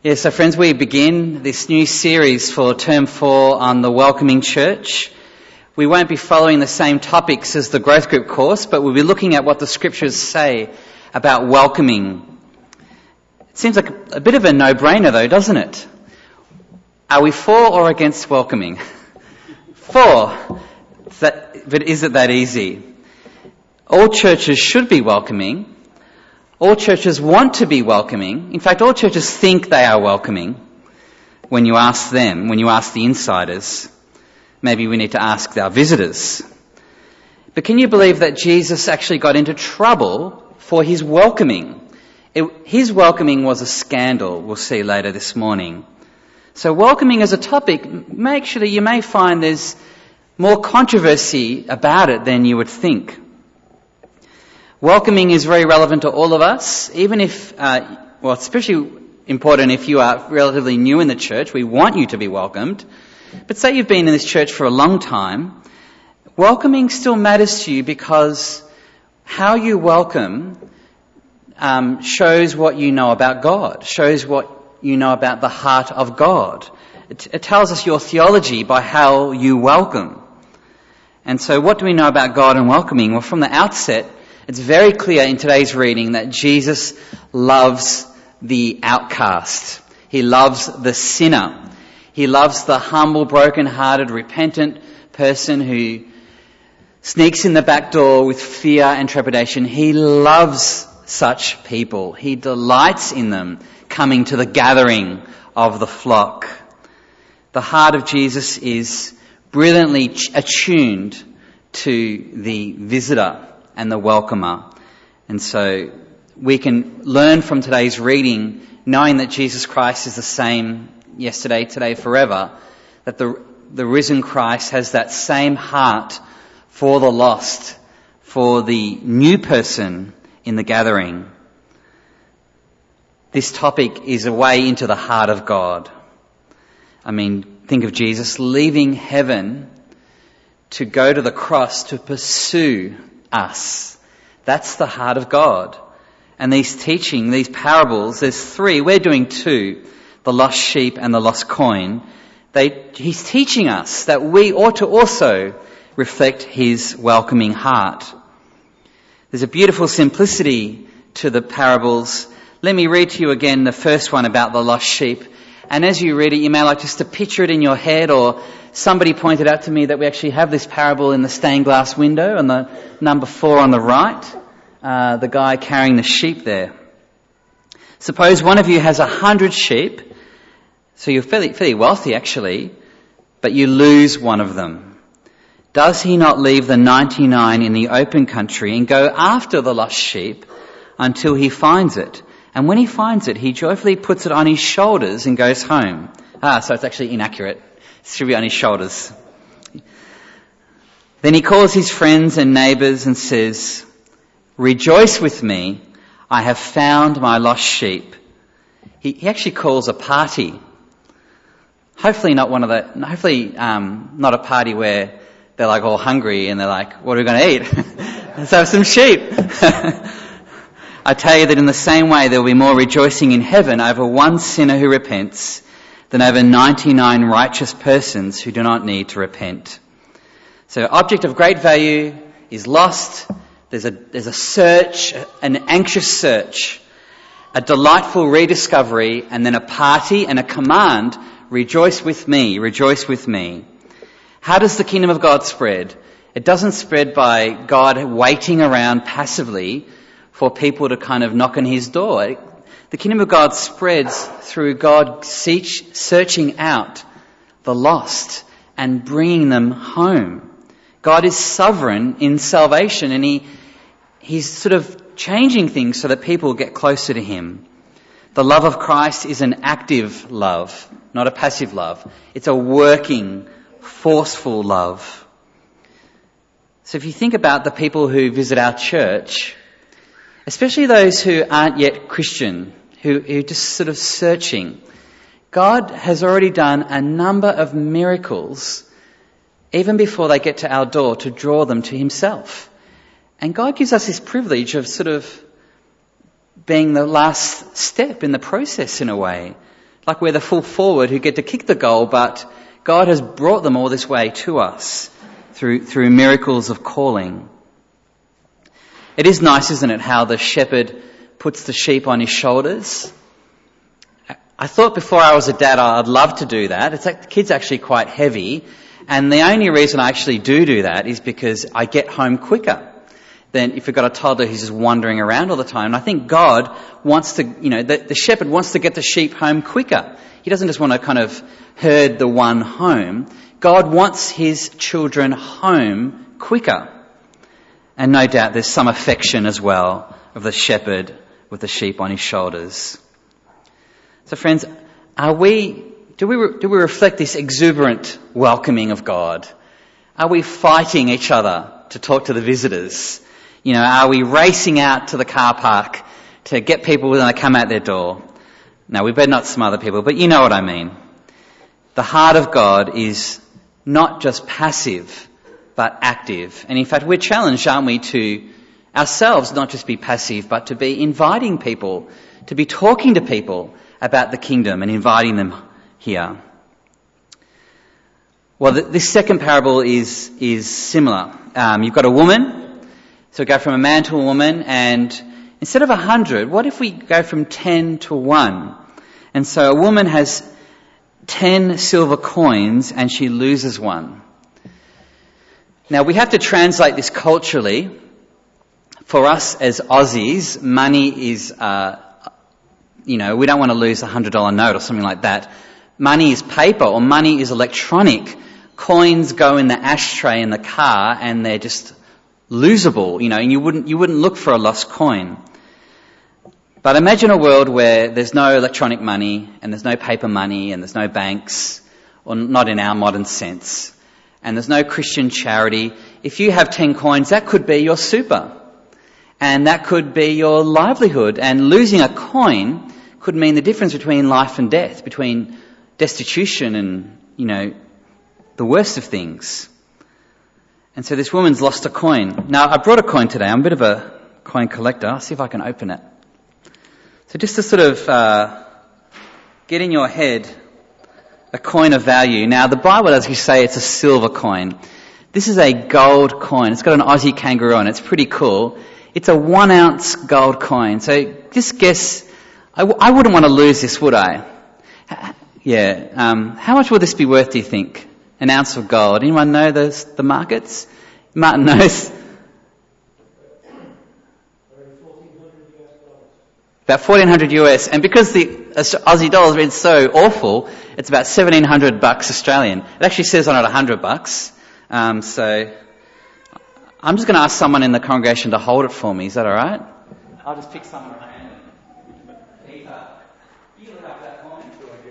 Yeah, so friends, we begin this new series for Term 4 on the Welcoming Church. We won't be following the same topics as the Growth Group course, but we'll be looking at what the Scriptures say about welcoming. It seems like a bit of a no-brainer though, doesn't it? Are we for or against welcoming? For. But is it that easy? All churches should be welcoming. All churches want to be welcoming. In fact, all churches think they are welcoming when you ask them, when you ask the insiders. Maybe we need to ask our visitors. But can you believe that Jesus actually got into trouble for his welcoming? His welcoming was a scandal, we'll see later this morning. So welcoming as a topic, actually you may find there's more controversy about it than you would think. Welcoming is very relevant to all of us, even if, especially important if you are relatively new in the church. We want you to be welcomed. But say you've been in this church for a long time, welcoming still matters to you because how you welcome shows what you know about God, shows what you know about the heart of God. It tells us your theology by how you welcome. And so what do we know about God and welcoming? Well, from the outset, it's very clear in today's reading that Jesus loves the outcast. He loves the sinner. He loves the humble, broken-hearted, repentant person who sneaks in the back door with fear and trepidation. He loves such people. He delights in them coming to the gathering of the flock. The heart of Jesus is brilliantly attuned to the visitor and the welcomer. And so we can learn from today's reading, knowing that Jesus Christ is the same yesterday, today, forever, that the risen Christ has that same heart for the lost, for the new person in the gathering. This topic is a way into the heart of God. I mean, think of Jesus leaving heaven to go to the cross to pursue us. That's the heart of God. And these parables, there's three, we're doing two, the lost sheep and the lost coin. He's teaching us that we ought to also reflect his welcoming heart. There's a beautiful simplicity to the parables. Let me read to you again the first one about the lost sheep. And as you read it, you may like just to picture it in your head, or somebody pointed out to me that we actually have this parable in the stained glass window on the number 4 on the right, the guy carrying the sheep there. Suppose one of you has 100 sheep, so you're fairly wealthy actually, but you lose one of them. Does he not leave the 99 in the open country and go after the lost sheep until he finds it? And when he finds it, he joyfully puts it on his shoulders and goes home. So it's actually inaccurate. It should be on his shoulders. Then he calls his friends and neighbours and says, "Rejoice with me, I have found my lost sheep." He actually calls a party. Hopefully not not a party where they're like all hungry and they're like, "What are we going to eat?" Let's have some sheep. I tell you that in the same way there will be more rejoicing in heaven over one sinner who repents than over 99 righteous persons who do not need to repent. So object of great value is lost. There's a search, an anxious search, a delightful rediscovery, and then a party and a command, "Rejoice with me, rejoice with me." How does the kingdom of God spread? It doesn't spread by God waiting around passively for people to kind of knock on his door. The kingdom of God spreads through God searching out the lost and bringing them home. God is sovereign in salvation, and he's sort of changing things so that people get closer to him. The love of Christ is an active love, not a passive love. It's a working, forceful love. So if you think about the people who visit our church, especially those who aren't yet Christian, who are just sort of searching, God has already done a number of miracles even before they get to our door to draw them to himself. And God gives us this privilege of sort of being the last step in the process in a way, Like we're the full forward who get to kick the goal, but God has brought them all this way to us through miracles of calling. It is nice, isn't it, how the shepherd puts the sheep on his shoulders. I thought before I was a dad I'd love to do that. The kid's actually quite heavy, and the only reason I actually do that is because I get home quicker than if you've got a toddler who's just wandering around all the time. And I think God wants to, the shepherd wants to get the sheep home quicker. He doesn't just want to kind of herd the one home. God wants his children home quicker. And no doubt there's some affection as well of the shepherd with the sheep on his shoulders. So friends, do we reflect this exuberant welcoming of God? Are we fighting each other to talk to the visitors? Are we racing out to the car park to get people when they come out their door? No, we better not smother people, but you know what I mean. The heart of God is not just passive, but active. And in fact, we're challenged, aren't we, to ourselves not just be passive, but to be inviting people, to be talking to people about the kingdom and inviting them here. Well, this second parable is similar. You've got a woman, so we go from a man to a woman, and instead of 100, what if we go from 10 to 1? And so a woman has 10 silver coins and she loses one. Now, we have to translate this culturally. For us as Aussies, money is, we don't want to lose a $100 note or something like that. Money is paper or money is electronic. Coins go in the ashtray in the car and they're just losable, and you wouldn't look for a lost coin. But imagine a world where there's no electronic money and there's no paper money and there's no banks, or not in our modern sense. And there's no Christian charity. If you have 10 coins, that could be your super. And that could be your livelihood. And losing a coin could mean the difference between life and death, between destitution and, the worst of things. And so this woman's lost a coin. Now, I brought a coin today. I'm a bit of a coin collector. I'll see if I can open it. So just to sort of get in your head a coin of value. Now, the Bible does actually say it's a silver coin. This is a gold coin. It's got an Aussie kangaroo on it. It's pretty cool. It's a 1 ounce gold coin. So just guess, I wouldn't want to lose this, would I? Yeah. How much will this be worth, do you think? An ounce of gold. Anyone know the markets? Martin knows. About $1,400 US. And because the Aussie dollar's been so awful, it's about $1,700 Australian. It actually says on it $100. So I'm just going to ask someone in the congregation to hold it for me. Is that all right? I'll just pick someone random. Peter, you look up that coin.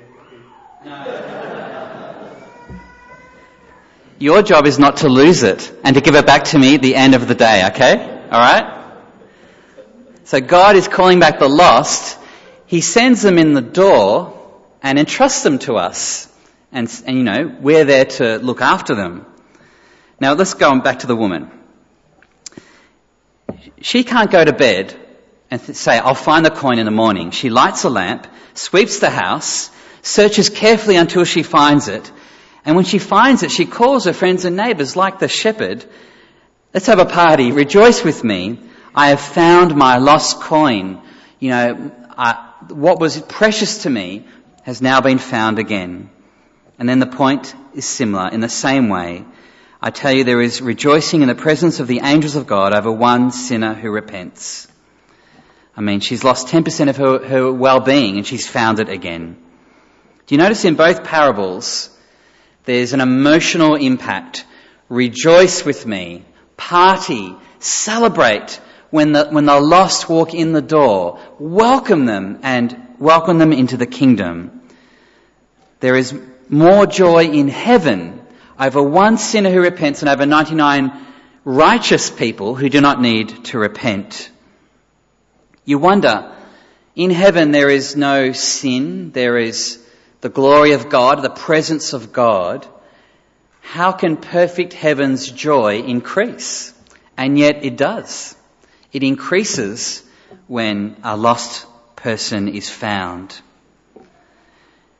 No. Your job is not to lose it and to give it back to me at the end of the day, okay? All right? So God is calling back the lost. He sends them in the door and entrusts them to us. And we're there to look after them. Now let's go on back to the woman. She can't go to bed and say, I'll find the coin in the morning. She lights a lamp, sweeps the house, searches carefully until she finds it. And when she finds it, she calls her friends and neighbours like the shepherd. Let's have a party. Rejoice with me. I have found my lost coin. What was precious to me has now been found again. And then the point is similar. In the same way, I tell you, there is rejoicing in the presence of the angels of God over one sinner who repents. She's lost 10% of her well-being and she's found it again. Do you notice in both parables, there's an emotional impact. Rejoice with me. Party. Celebrate. When the lost walk in the door, welcome them into the kingdom. There is more joy in heaven over one sinner who repents than over 99 righteous people who do not need to repent. You wonder, in heaven there is no sin, there is the glory of God, the presence of God. How can perfect heaven's joy increase? And yet it does. It increases when a lost person is found.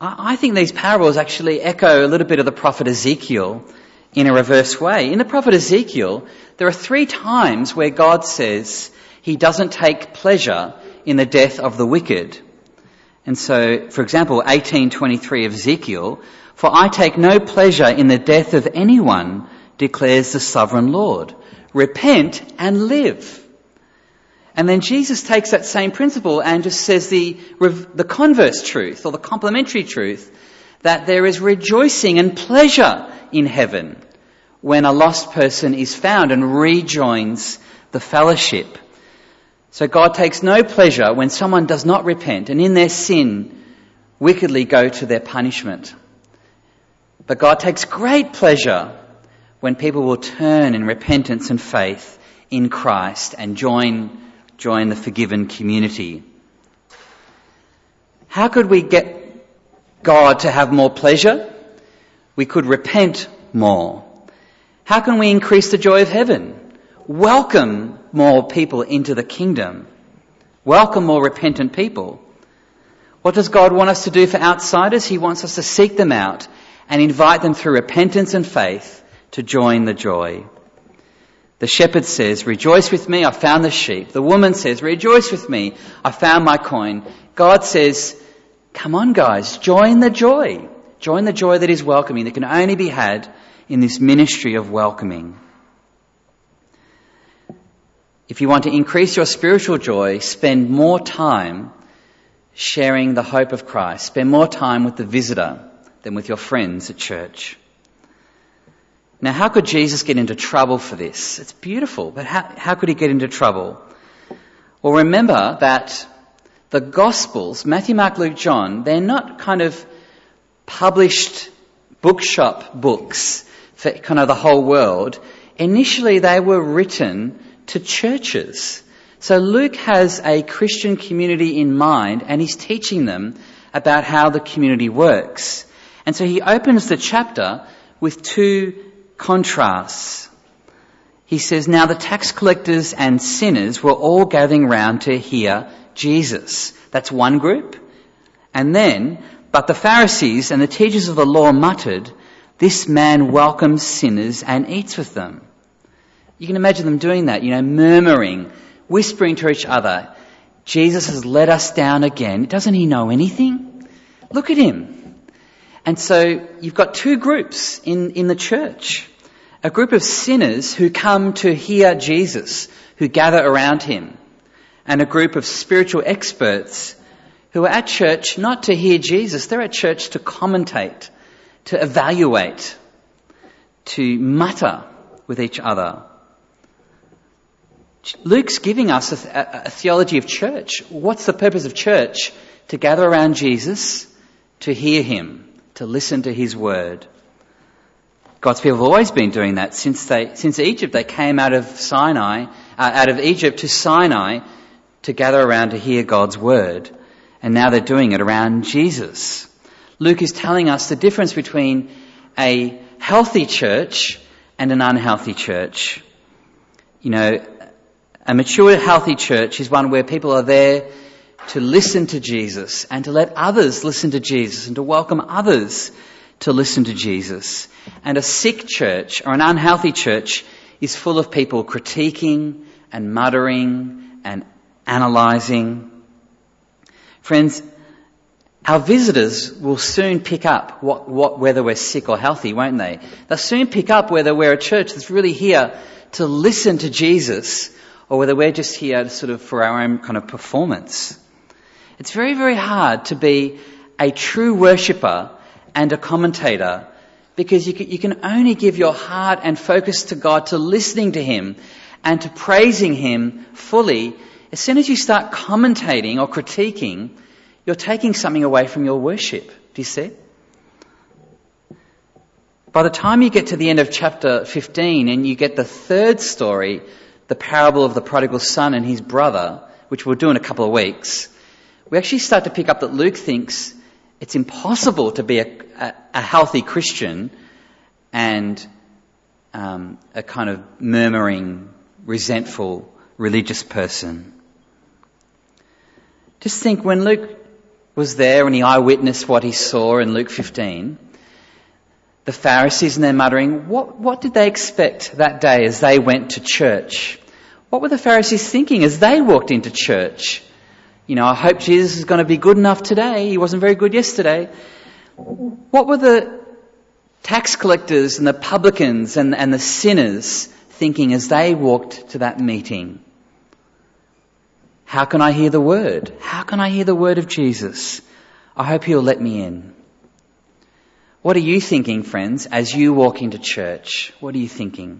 I think these parables actually echo a little bit of the prophet Ezekiel in a reverse way. In the prophet Ezekiel, there are 3 times where God says he doesn't take pleasure in the death of the wicked. And so, for example, 18:23 of Ezekiel, "For I take no pleasure in the death of anyone, declares the sovereign Lord. Repent and live." And then Jesus takes that same principle and just says the converse truth, or the complementary truth, that there is rejoicing and pleasure in heaven when a lost person is found and rejoins the fellowship. So God takes no pleasure when someone does not repent and in their sin wickedly go to their punishment. But God takes great pleasure when people will turn in repentance and faith in Christ and join the forgiven community. How could we get God to have more pleasure? We could repent more. How can we increase the joy of heaven? Welcome more people into the kingdom. Welcome more repentant people. What does God want us to do for outsiders? He wants us to seek them out and invite them through repentance and faith to join the joy. The shepherd says, "Rejoice with me, I found the sheep." The woman says, "Rejoice with me, I found my coin." God says, come on guys, join the joy. Join the joy that is welcoming, that can only be had in this ministry of welcoming. If you want to increase your spiritual joy, spend more time sharing the hope of Christ. Spend more time with the visitor than with your friends at church. Now, how could Jesus get into trouble for this? It's beautiful, but how could he get into trouble? Well, remember that the Gospels, Matthew, Mark, Luke, John, they're not kind of published bookshop books for kind of the whole world. Initially, they were written to churches. So Luke has a Christian community in mind, and he's teaching them about how the community works. And so he opens the chapter with 2 contrasts. He says, "Now the tax collectors and sinners were all gathering round to hear Jesus." That's one group. And then, "But the Pharisees and the teachers of the law muttered, 'This man welcomes sinners and eats with them.'" You can imagine them doing that, murmuring, whispering to each other, "Jesus has let us down again. Doesn't he know anything? Look at him." And so you've got 2 groups in the church. A group of sinners who come to hear Jesus, who gather around him. And a group of spiritual experts who are at church not to hear Jesus, they're at church to commentate, to evaluate, to mutter with each other. Luke's giving us a theology of church. What's the purpose of church? To gather around Jesus, to hear him, to listen to his word. God's people have always been doing that since Egypt. They came out of Egypt to Sinai to gather around to hear God's word. And now they're doing it around Jesus. Luke is telling us the difference between a healthy church and an unhealthy church. A mature, healthy church is one where people are there to listen to Jesus and to let others listen to Jesus and to welcome others to listen to Jesus. And a sick church or an unhealthy church is full of people critiquing and muttering and analysing. Friends, our visitors will soon pick up whether we're sick or healthy, won't they? They'll soon pick up whether we're a church that's really here to listen to Jesus or whether we're just here sort of for our own kind of performance. It's very, very hard to be a true worshipper and a commentator because you can only give your heart and focus to God, to listening to him and to praising him fully. As soon as you start commentating or critiquing, you're taking something away from your worship. Do you see? By the time you get to the end of chapter 15 and you get the third story, the parable of the prodigal son and his brother, which we'll do in a couple of weeks, we actually start to pick up that Luke thinks it's impossible to be a healthy Christian and a kind of murmuring, resentful religious person. Just think, when Luke was there and he eyewitnessed what he saw in Luke 15, the Pharisees, and they're muttering, what did they expect that day as they went to church? What were the Pharisees thinking as they walked into church? I hope Jesus is going to be good enough today. He wasn't very good yesterday. What were the tax collectors and the publicans and the sinners thinking as they walked to that meeting? How can I hear the word? How can I hear the word of Jesus? I hope he'll let me in. What are you thinking, friends, as you walk into church? What are you thinking?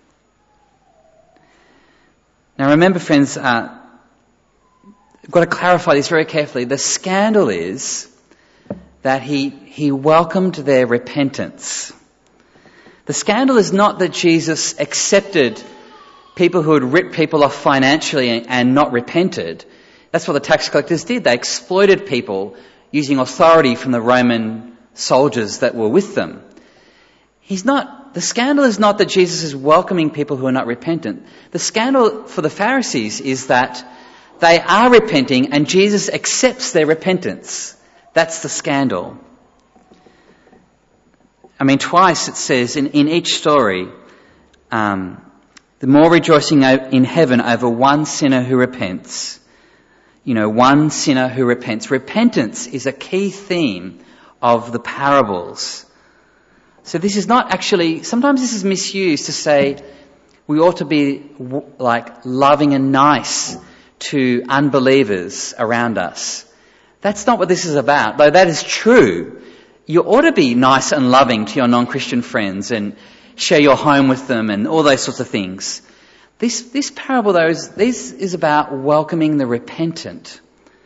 Now remember, friends, I've got to clarify this very carefully. The scandal is that he welcomed their repentance. The scandal is not that Jesus accepted people who had ripped people off financially and not repented. That's what the tax collectors did. They exploited people using authority from the Roman soldiers that were with them. The scandal is not that Jesus is welcoming people who are not repentant. The scandal for the Pharisees is that they are repenting and Jesus accepts their repentance. That's the scandal. Twice it says in each story, the more rejoicing in heaven over one sinner who repents. One sinner who repents. Repentance is a key theme of the parables. So this is not actually, sometimes this is misused to say we ought to be loving and nice to unbelievers around us. That's not what this is about, though that is true. You ought to be nice and loving to your non-Christian friends and share your home with them and all those sorts of things. This parable, though, is about welcoming the repentant.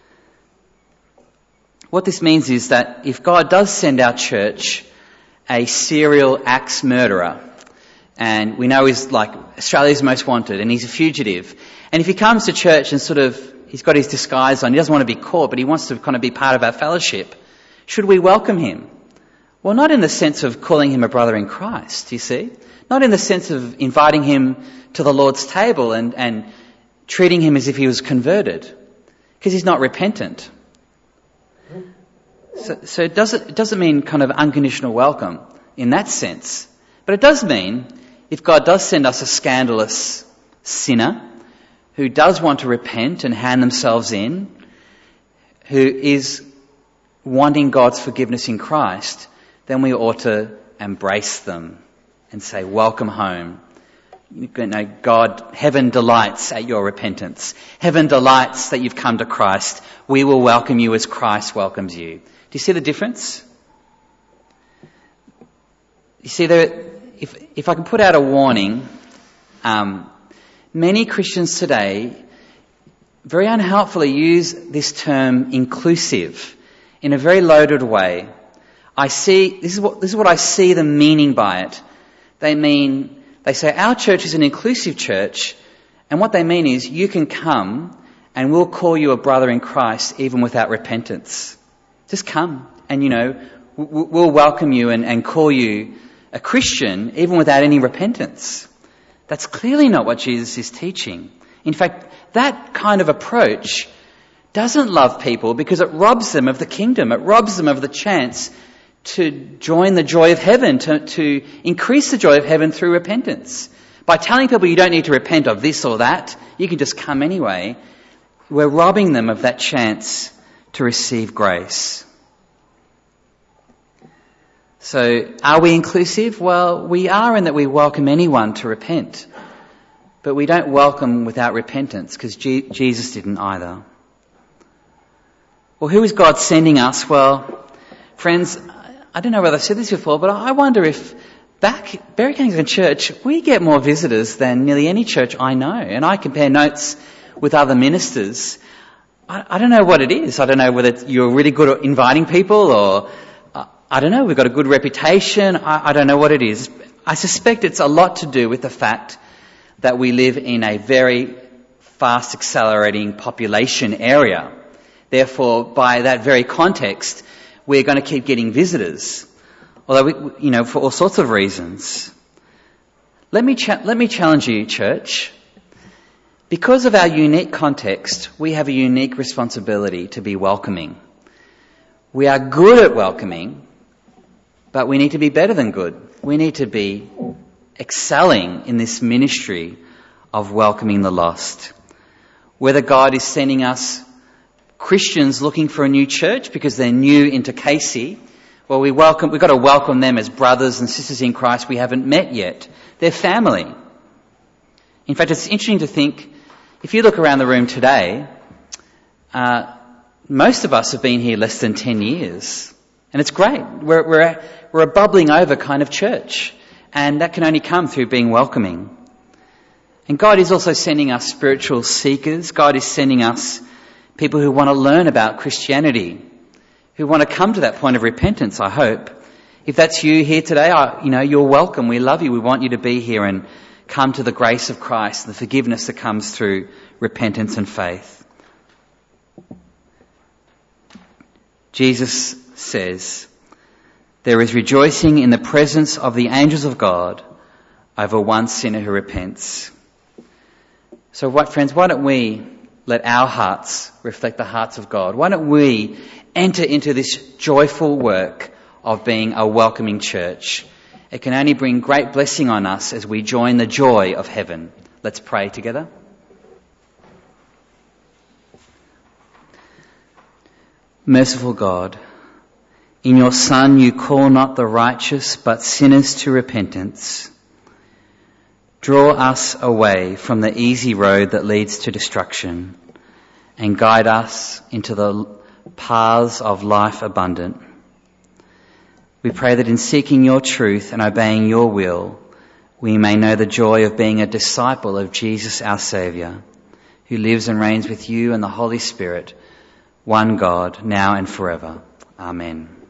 What this means is that if God does send our church a serial axe murderer, and we know he's Australia's most wanted and he's a fugitive, and if he comes to church and he's got his disguise on, he doesn't want to be caught, but he wants to kind of be part of our fellowship, should we welcome him? Well, not in the sense of calling him a brother in Christ, you see. Not in the sense of inviting him to the Lord's table and treating him as if he was converted, because he's not repentant. So it doesn't mean kind of unconditional welcome in that sense. But it does mean if God does send us a scandalous sinner who does want to repent and hand themselves in, who is wanting God's forgiveness in Christ, then we ought to embrace them and say, welcome home. God, heaven delights at your repentance. Heaven delights that you've come to Christ. We will welcome you as Christ welcomes you. Do you see the difference? You see, if I can put out a warning, many Christians today very unhelpfully use this term inclusive in a very loaded way. This is what I see them meaning by it. They say our church is an inclusive church, and what they mean is you can come and we'll call you a brother in Christ even without repentance. Just come and, we'll welcome you and call you a Christian even without any repentance. That's clearly not what Jesus is teaching. In fact, that kind of approach doesn't love people because it robs them of the kingdom. It robs them of the chance to join the joy of heaven, to increase the joy of heaven through repentance. By telling people you don't need to repent of this or that, you can just come anyway, we're robbing them of that chance to receive grace. So, are we inclusive? Well, we are in that we welcome anyone to repent. But we don't welcome without repentance, because Jesus didn't either. Well, who is God sending us? Well, friends, I don't know whether I've said this before, but I wonder if back at Berwick Anglican Church, we get more visitors than nearly any church I know. And I compare notes with other ministers. I don't know what it is. I don't know whether you're really good at inviting people or, I don't know, we've got a good reputation. I don't know what it is. I suspect it's a lot to do with the fact that we live in a very fast accelerating population area. Therefore, by that very context, we're going to keep getting visitors. Although, for all sorts of reasons. Let me challenge you, church. Because of our unique context, we have a unique responsibility to be welcoming. We are good at welcoming, but we need to be better than good. We need to be excelling in this ministry of welcoming the lost. Whether God is sending us Christians looking for a new church because they're new into Casey, well, we've got to welcome them as brothers and sisters in Christ we haven't met yet. They're family. In fact, it's interesting to think, if you look around the room today, most of us have been here less than 10 years. And it's great. We're a bubbling over kind of church. And that can only come through being welcoming. And God is also sending us spiritual seekers. God is sending us people who want to learn about Christianity, who want to come to that point of repentance, I hope. If that's you here today, you're welcome. We love you. We want you to be here and come to the grace of Christ, the forgiveness that comes through repentance and faith. Jesus says, there is rejoicing in the presence of the angels of God over one sinner who repents. So friends, why don't we let our hearts reflect the hearts of God? Why don't we enter into this joyful work of being a welcoming church? It can only bring great blessing on us as we join the joy of heaven. Let's pray together. Merciful God, in your Son you call not the righteous but sinners to repentance. Draw us away from the easy road that leads to destruction and guide us into the paths of life abundant. We pray that in seeking your truth and obeying your will, we may know the joy of being a disciple of Jesus our Saviour, who lives and reigns with you and the Holy Spirit, one God, now and forever. Amen.